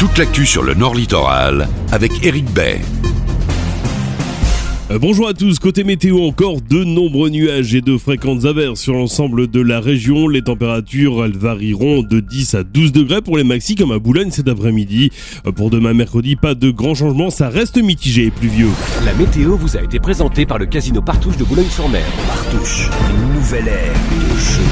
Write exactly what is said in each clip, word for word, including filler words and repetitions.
toute l'actu sur le Nord Littoral avec Éric Bay. Bonjour à tous, côté météo encore de nombreux nuages et de fréquentes averses sur l'ensemble de la région. Les températures elles varieront de dix à douze degrés pour les maxis comme à Boulogne cet après-midi. Pour demain mercredi, pas de grands changements, ça reste mitigé et pluvieux. La météo vous a été présentée par le Casino Partouche de Boulogne-sur-Mer. Partouche, une nouvelle ère de jeu.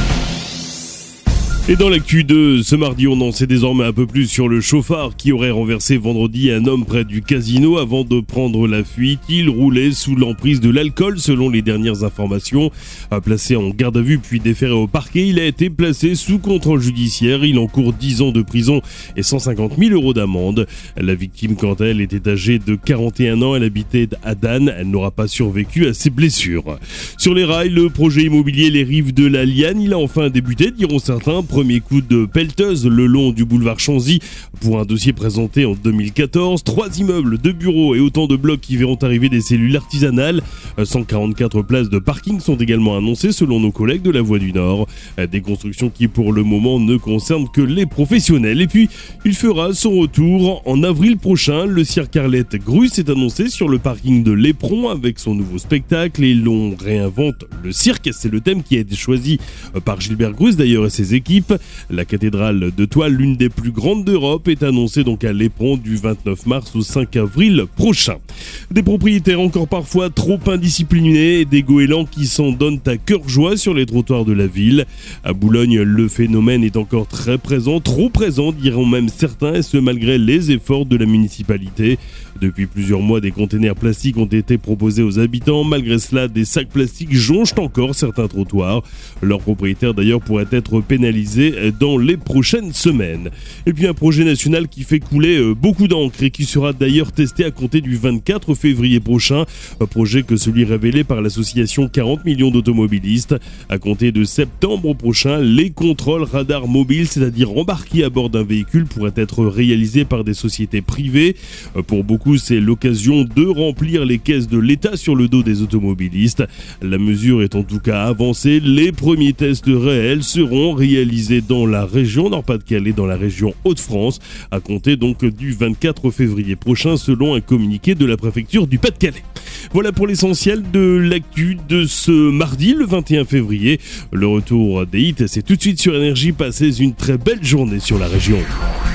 Et dans l'actu de ce mardi, on en sait désormais un peu plus sur le chauffard qui aurait renversé vendredi un homme près du casino avant de prendre la fuite. Il roulait sous l'emprise de l'alcool selon les dernières informations. Placé en garde à vue puis déféré au parquet, il a été placé sous contrôle judiciaire. Il encourt dix ans de prison et cent cinquante mille euros d'amende. La victime, quant à elle, était âgée de quarante et un ans. Elle habitait à Dan. Elle n'aura pas survécu à ses blessures. Sur les rails, le projet immobilier Les Rives de la Liane, il a enfin débuté, diront certains. Premier coup de pelleteuse le long du boulevard Chanzy pour un dossier présenté en deux mille quatorze. Trois immeubles, deux bureaux et autant de blocs qui verront arriver des cellules artisanales. cent quarante-quatre places de parking sont également annoncées selon nos collègues de la Voie du Nord. Des constructions qui pour le moment ne concernent que les professionnels. Et puis, il fera son retour en avril prochain. Le cirque Arlette Grus est annoncé sur le parking de l'Éperon avec son nouveau spectacle et l'on réinvente le cirque. C'est le thème qui a été choisi par Gilbert Grus d'ailleurs et ses équipes. La cathédrale de toile, l'une des plus grandes d'Europe, est annoncée donc à l'Éperon du vingt-neuf mars au cinq avril prochain. Des propriétaires encore parfois trop indisciplinés et des goélands qui s'en donnent à cœur joie sur les trottoirs de la ville. À Boulogne, le phénomène est encore très présent, trop présent diront même certains, et ce malgré les efforts de la municipalité. Depuis plusieurs mois, des containers plastiques ont été proposés aux habitants. Malgré cela, des sacs plastiques jonchent encore certains trottoirs. Leurs propriétaires d'ailleurs pourraient être pénalisés dans les prochaines semaines. Et puis un projet national qui fait couler beaucoup d'encre et qui sera d'ailleurs testé à compter du vingt-quatre février prochain. Un projet que celui révélé par l'association quarante millions d'automobilistes. À compter de septembre prochain, les contrôles radars mobiles, c'est-à-dire embarqués à bord d'un véhicule, pourraient être réalisés par des sociétés privées. Pour beaucoup, c'est l'occasion de remplir les caisses de l'État sur le dos des automobilistes. La mesure est en tout cas avancée. Les premiers tests réels seront réalisés dans la région Nord-Pas-de-Calais, dans la région Hauts-de-France, à compter donc du vingt-quatre février prochain, selon un communiqué de la préfecture du Pas-de-Calais. Voilà pour l'essentiel de l'actu de ce mardi, le vingt et un février. Le retour des hits, c'est tout de suite sur Énergie. Passez une très belle journée sur la région.